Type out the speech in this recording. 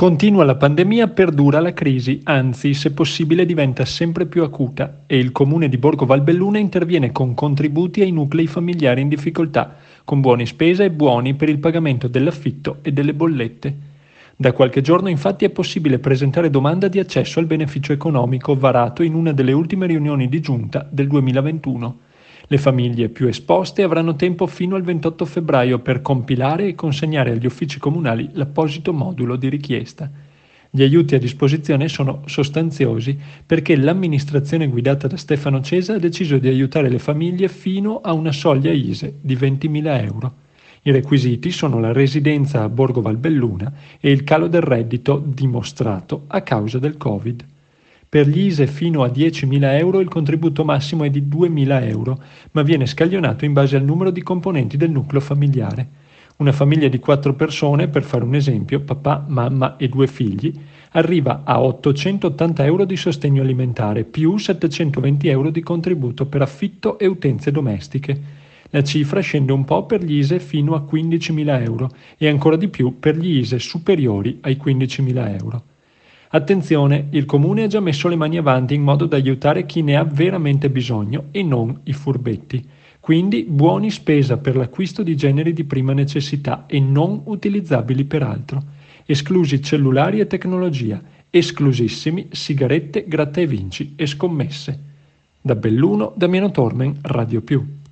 Continua la pandemia, perdura la crisi, anzi, se possibile diventa sempre più acuta e il comune di Borgo Valbelluna interviene con contributi ai nuclei familiari in difficoltà, con buoni spesa e buoni per il pagamento dell'affitto e delle bollette. Da qualche giorno infatti è possibile presentare domanda di accesso al beneficio economico varato in una delle ultime riunioni di giunta del 2021. Le famiglie più esposte avranno tempo fino al 28 febbraio per compilare e consegnare agli uffici comunali l'apposito modulo di richiesta. Gli aiuti a disposizione sono sostanziosi perché l'amministrazione guidata da Stefano Cesa ha deciso di aiutare le famiglie fino a una soglia ISEE di 20.000 euro. I requisiti sono la residenza a Borgo Valbelluna e il calo del reddito dimostrato a causa del Covid. Per gli ISEE fino a 10.000 euro il contributo massimo è di 2.000 euro, ma viene scaglionato in base al numero di componenti del nucleo familiare. Una famiglia di 4 persone, per fare un esempio, papà, mamma e 2 figli, arriva a 880 euro di sostegno alimentare più 720 euro di contributo per affitto e utenze domestiche. La cifra scende un po' per gli ISEE fino a 15.000 euro e ancora di più per gli ISEE superiori ai 15.000 euro. Attenzione, il Comune ha già messo le mani avanti in modo da aiutare chi ne ha veramente bisogno e non i furbetti. Quindi buoni spesa per l'acquisto di generi di prima necessità e non utilizzabili per altro. Esclusi cellulari e tecnologia, esclusissimi sigarette, gratta e vinci e scommesse. Da Belluno, Damiano Tormen, Radio Più.